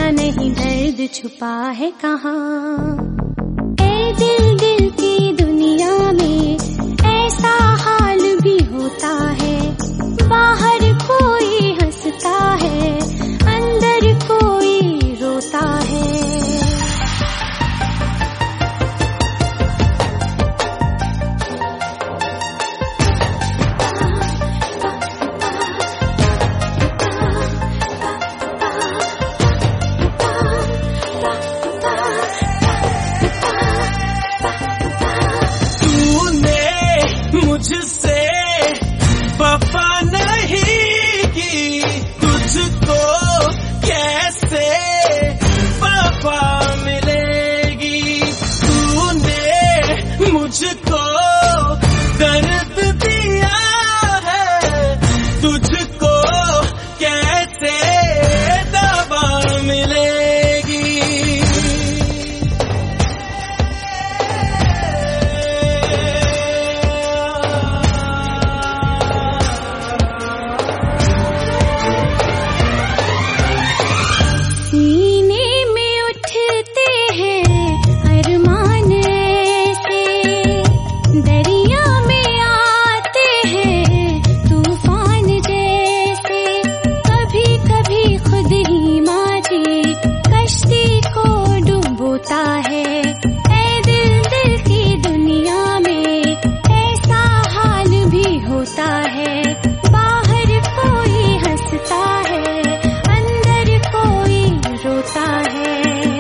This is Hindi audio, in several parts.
नहीं दर्द छुपा है कहाँ। ऐ दिल दिल की दुनिया में ऐसा हाल भी होता है, बाहर कोई हंसता है, अंदर कोई रोता है। मुझसे वफा नहीं की, तुझको कैसे वफा मिलेगी। तूने मुझको दर्द दिया है, तुझको कैसे दवा मिलेगी। सीने में उठते हैं अरमान ऐसे, दरिया में आते हैं तूफान जैसे। कभी कभी खुद ही माजी कश्ती को डुबोता है। ऐ दिल दिल की दुनिया में ऐसा हाल भी होता है, बाहर कोई हंसता है, अंदर कोई रोता है।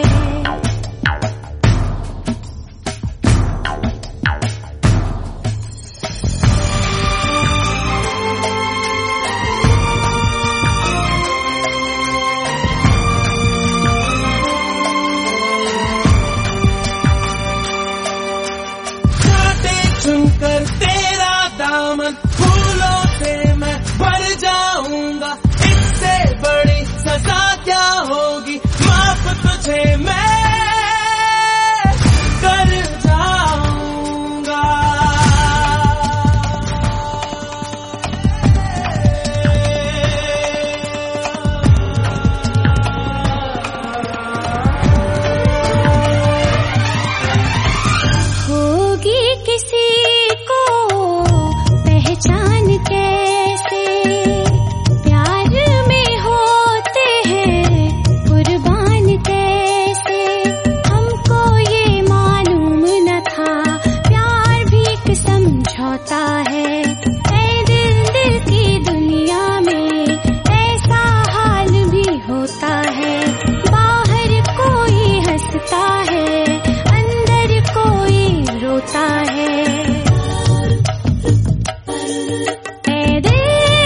कांटे चुनकर तेरा दामन, फूलों से मैं भर जाऊंगा। इससे बड़ी सजा क्या होगी, माफ तुझे मैं कर जाऊंगा। होगी किसी को पहचान कैसे, प्यार में होते हैं कुर्बान कैसे। हमको ये मालूम न था, प्यार भी एक समझौता है। ऐ दिल दिल की दुनिया में ऐसा हाल भी होता है, बाहर कोई हंसता है, अंदर कोई रोता है। ऐ दिल,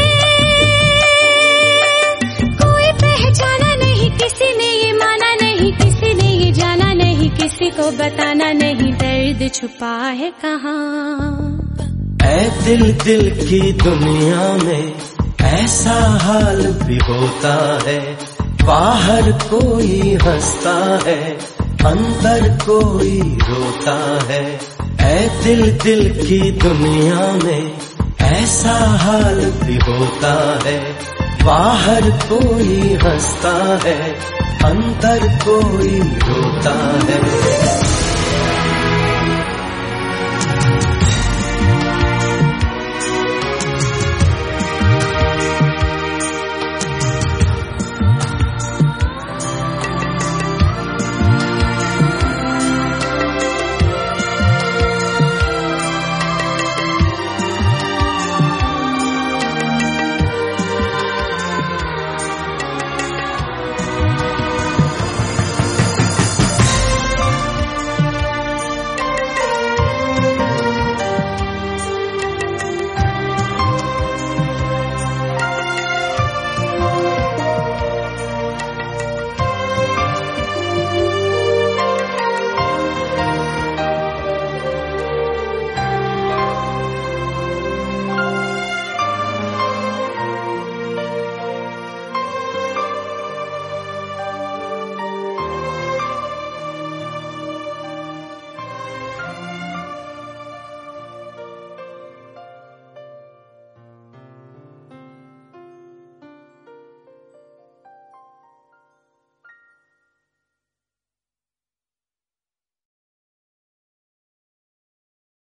कोई पहचाना नहीं, किसी ने ये माना नहीं, किसी ने ये जाना नहीं, किसी को बताना नहीं, दर्द छुपा है कहाँ। ऐ दिल दिल की दुनिया में ऐसा हाल भी होता है, बाहर कोई हंसता है, अंदर कोई रोता है। ऐ दिल दिल की दुनिया में ऐसा हाल भी होता है, बाहर कोई हंसता है, अंदर कोई रोता है।